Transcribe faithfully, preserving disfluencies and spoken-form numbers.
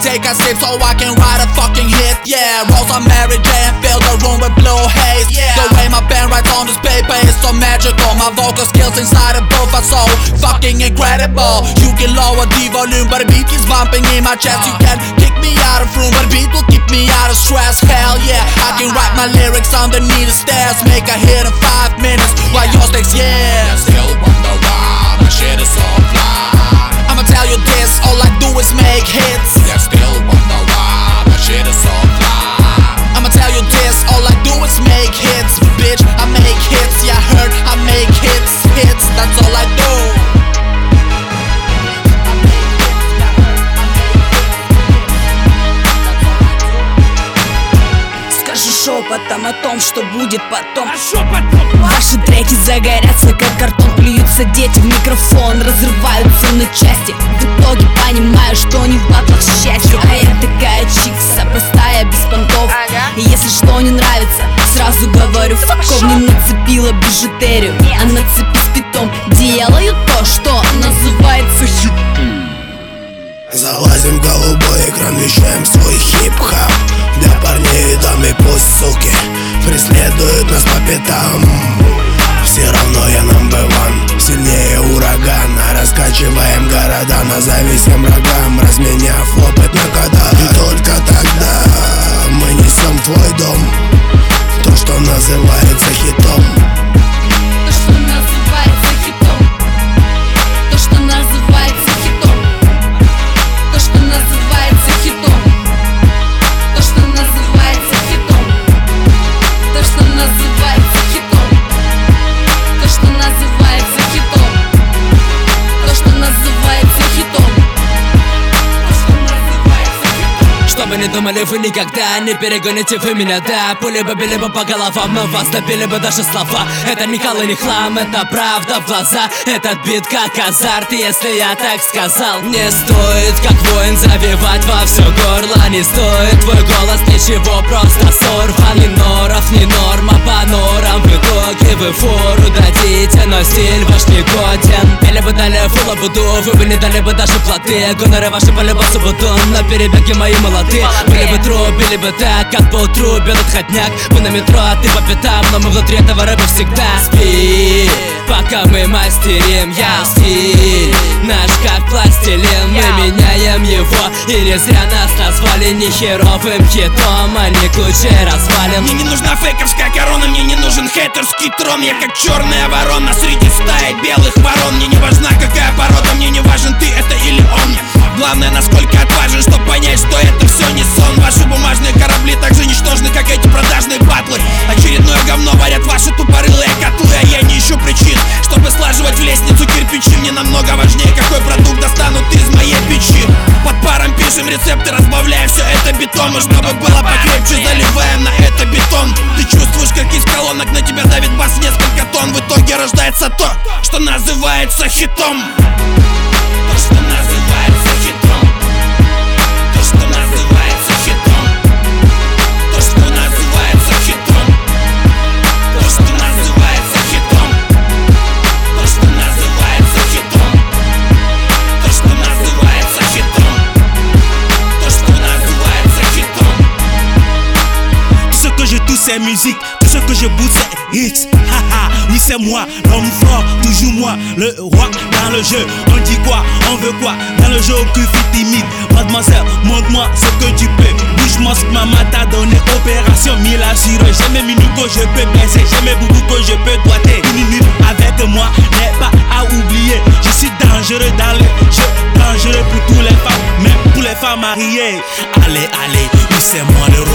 take a sip so I can write a fucking hit. Yeah, Rose on Mary Jane, fill the room with blue haze. Yeah. The way my pen writes on this paper is so magical. My vocal skills inside a booth are so fucking incredible. You can lower the volume, but the beat keeps bumping in my chest. You can kick me out of room, but the beat will keep me out of stress. Hell yeah, I can write my lyrics underneath the stairs, make a hit in five minutes while yours takes years. Still wonder why my shit is so fly. I'ma tell you this, all I do is make hits. Yeah, still wonder why my shit is so fly. I'ma tell you this, all I do is make hits. Bitch, I make hits, yeah, heard I make hits. Hits, that's all I do. Скажи шепотом о том, что будет потом. А шо потом? Ваши треки загорятся, как картон. Плюются дети в микрофон, разрываются на части. В итоге понимаю, что не в батлах счастье. А я такая чикса, простая, без понтов. И если что не нравится, сразу говорю факов. Не нацепила бижутерию, а на цепи с питом. Делаю то, что называется хит. Залазим в голубой экран, вещаем свой хип-хап. Для парней и дам, и пусть суки преследуют нас по пятам. Все равно я number one, сильнее урагана. Раскачиваем города, назови всем врагам, разменяв опыт на года. И только тогда мы несем в твой дом то, что называется хитом. То, что называется хитом. То, что называется хитом. То, что называется хитом. То, что называется хитом. То, что называется хитом. То, что называется хитом. То, что называется хитом. Что бы ни думали вы никогда, не перегоните вы меня, да. Пули бы били бы по головам, но вас добили бы даже слова. Это не хал и не хлам, это правда в глаза. Этот бит как азарт, если я так сказал. Не стоит, как воин, завивать во все горло. Не стоит твой голос, ничего, просто сорван. Ни норов, ни норма по норам. В итоге вы фору дадите, но стиль ваш не годен. Или бы дали фула буду, вы бы не дали бы даже плоты. Гоноры ваши по любасу буду, на перебеге мои молодые. Были бы трубили бы так, как поутру бьет отходняк. Мы на метро, а ты по пятам, но мы внутри этого рэпа всегда. Спи, пока мы мастерим, я стиль наш как пластилин, мы меняем его. И не зря нас назвали не херовым хитом, а не кучей развалин. Мне не нужна фейковская корона, мне не нужен хейтерский трон. Я как черная ворона среди стаи белых ворон. Мне не важна какая порода, мне не важен ты это или он. Главное, насколько отважен, чтобы понять, что это все не сон. Ваши бумажные корабли так же ничтожны, как эти продажные батлы. Очередное говно варят ваши тупорылые котлы. А я не ищу причин, чтобы слаживать в лестницу кирпичи. Мне намного важнее, какой продукт достанут из моей печи. Под паром пишем рецепты, разбавляя все это бетон. И чтобы было покрепче, заливаем на это бетон. Ты чувствуешь, как из колонок на тебя давит бас несколько тонн. В итоге рождается то, что называется хитом. То, что называется хитом. То, что называется хитом. То, что называется хитом. То, что называется хитом. То, что называется хитом. То, что называется хитом. То, что называется хитом. Tout ce que je touche c'est musique, tout ce que je bouge c'est hits. Haha, oui c'est moi, l'homme fort, toujours moi, le roi dans le jeu. On dit quoi, on veut quoi, dans le jeu aucun fille timide. Mademoiselle, montre-moi ce que tu peux. Bouge-moi ce que maman t'a donné, opération mille assurés. J'ai mes minutes que je peux baisser, j'ai mes boubous que je peux doiter. Une minute avec moi n'est pas à oublier. Je suis dangereux dans le jeu, dangereux pour tous les femmes, même pour les femmes mariées. Allez, allez, oui c'est moi le